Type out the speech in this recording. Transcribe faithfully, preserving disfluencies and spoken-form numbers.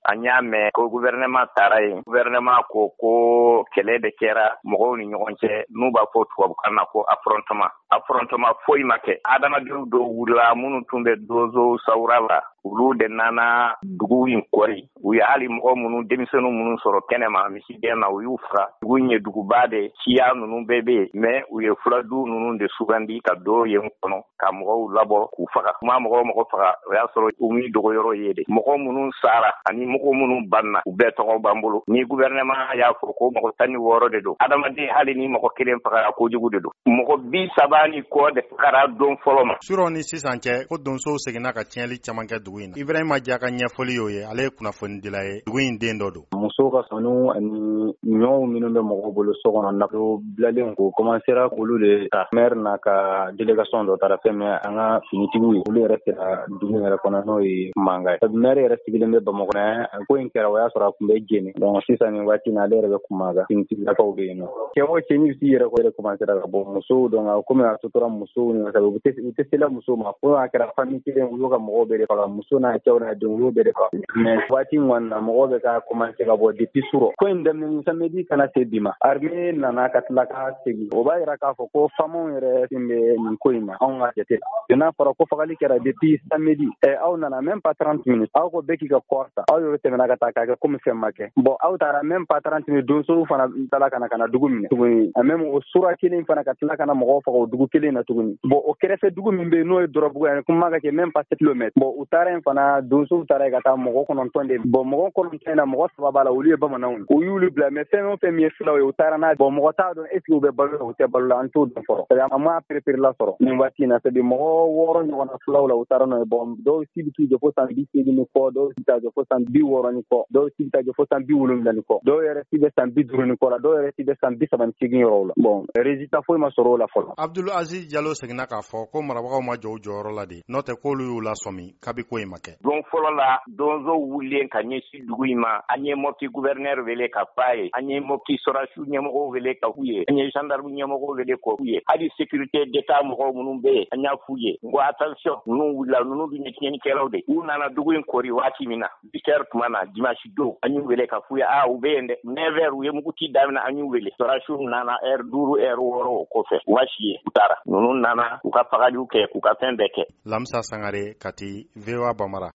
an y'a mɛn ko gouvernement taara yen gouvernement ko ko kɛlɛ de kɛra mɔgɔw ni ɲɔgɔn cɛ n'u b'a fɔ tubabukan na ko affrontement affrontement foyi ma kɛ adamadenw dɔw wulila minnu tun bɛ dozo sawura la olu de nana dugu in kɔri u ye hali mɔgɔ minnu denmisɛnninw minnu sɔrɔ kɛnɛma misigɛn na u y'u faga dugu in ye duguba de siya ninnu bɛɛ bɛ yen mais u ye fuladu ninnu de sugandi ka dɔw ye kɔnɔ ka mɔgɔw labɔ k'u faga kuma mɔgɔ mɔgɔ faga o y'a sɔrɔ u ni dogoyɔrɔ ye de mɔgɔ minnu sara ani mɔgɔ minnu banna u bɛɛ tɔgɔ b'an bolo ni gouvernement y'a fɔ ko mɔgɔ tan ni wɔɔrɔ de don adamaden hali ni mɔgɔ kelen fagara kojugu de don mɔgɔ bi saba ni kɔ de fagara don fɔlɔ ma surɔ ni sisan cɛ ko donsow seginna ka tiɲɛli caman kɛ dugu in na Ibrahima Dia ka ɲɛfɔli y'o ye ale ye kunnafoni dila ye dugu in den dɔ don musow ka sanu ani ɲɔw minnu bɛ mɔgɔw bolo so kɔnɔ nafolo bilalen ko commencera k'olu de ta maire n'a ka délégation dɔ taara fɛn min an ka finitigiw ye olu yɛrɛ sera dugu yɛrɛ kɔnɔ n'o ye Manga ye maire yɛrɛ sigilen bɛ Bamakɔ ko in kɛra o y'a sɔrɔ a tun bɛ jeni donc sisan nin waati in ale yɛrɛ bɛ Kumaga finitigilakaw bɛ yen nɔ cɛ o cɛ ni si yɛrɛ ko yɛrɛ commencera ka bɔ musow donc komi a sutura musow ni ka u tɛ sela musow ma fo a kɛra famille kelen olu ka mɔgɔw bɛ de faga muso n'a cɛw n'a denw olu bɛ de faga mais waati in kɔni na mɔgɔw bɛ ka commencer ka bɔ depuis surɔ ko in daminɛ samedi kana se bi ma armée nana ka tila ka segin o b'a jira k'a fɔ ko faamaw yɛrɛ sin bɛ nin ko in na anw ka jate la n'a fɔra ko fagali kɛra depuis samedi ɛ aw nana même pas trente minutes aw ko bɛɛ k'i ka kɔɔri ta aw yɛrɛ tɛmɛna ka taa k'a kɛ komi fɛn ma kɛ bon aw taara même pas trente minutes donsow fana tala kana kana dugu minɛ tuguni même o sura kelen fana ka tila kana mɔgɔw faga o dugu kelen na tuguni bon o kɛrɛfɛ dugu min bɛ yen n'o ye dɔrɔbugu ye kuma ka kɛ même pas sept kilomètres bon u taara yen fana donsow taara ka taa mɔgɔ kɔnɔntɔn de bon mɔgɔ kɔnɔntɔn in na mɔgɔ saba b'a la olu ye bamananw u y'olu bila mais fɛn o fɛn min ye filaw ye u taara n'a bon mɔgɔ t'a dɔn est ce que u bɛ balo la u tɛ balo la an t'o dɔn fɔlɔ an m'a perepere la sɔrɔ nin waati in na c'est à dire mɔgɔ wɔɔrɔ ɲɔgɔnna filaw la u taara n'o ye bon dɔw si bɛ t'u jɔ fo san bi seegin ni kɔ dɔw si t'a jɔ fo san bi wɔɔrɔ ni kɔ dɔw si bɛ taa jɔ fo san bi wolonwula ni kɔ dɔw yɛrɛ si bɛ san bi duuru ni kɔ la dɔw yɛrɛ si bɛ san bi saba ni seegin yɔrɔw la bon résultat foyi ma sɔrɔ o la fɔlɔ Abdul Aziz Jalo seginna k'a fɔ ko marabagaw ma jɔ u jɔyɔrɔ la de n'o tɛ k'olu y'u lasɔmi kabi ko in ma kɛ don fɔlɔ la donsow wulilen ka ɲɛsin dugu in ma an ye Mopti gouverneur wele ka f'a ye an ye Mopti sɔrasiw ɲɛmɔgɔw wele ka f'u ye an ye gendarme ɲɛmɔgɔw wele ka f'u ye hali sécurité d'état mɔgɔw minnu bɛ yen an y'a f'u ye n ko attention ninnu wulila ninnu dun ye tiɲɛnikɛlaw de u nana dugu in kɔri waati min na huit heures tuma na dimanche don an y'u wele ka f'u ye aa u bɛ yen dɛ neuf heures u ye muguci daminɛ an y'u wele sɔrasiw nana heure duuru heure wɔɔrɔ o kɔfɛ u ma si ye u taara ninnu nana u ka fagaliw kɛ k'u ka fɛn bɛɛ kɛ Lamsa Sangare Kati V O A Bamara